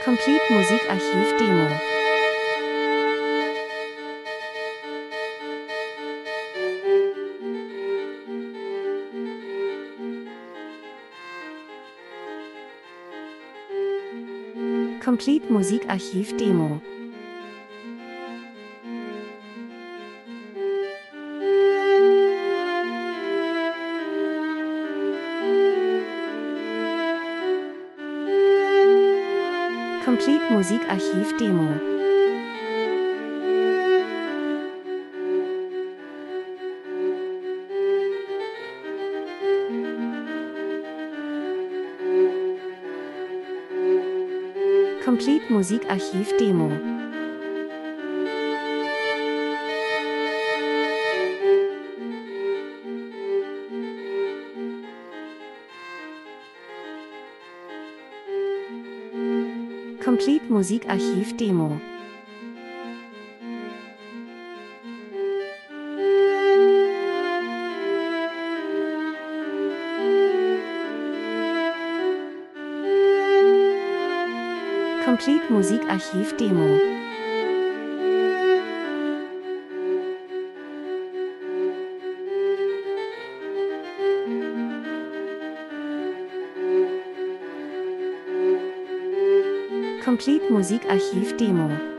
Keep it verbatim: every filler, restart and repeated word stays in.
Complete Musikarchiv Demo. Complete Musikarchiv Demo. Complete Musikarchiv Demo. Complete Musikarchiv Demo. Complete Musikarchiv Demo. Complete Musikarchiv Demo. Complete Musikarchiv Demo.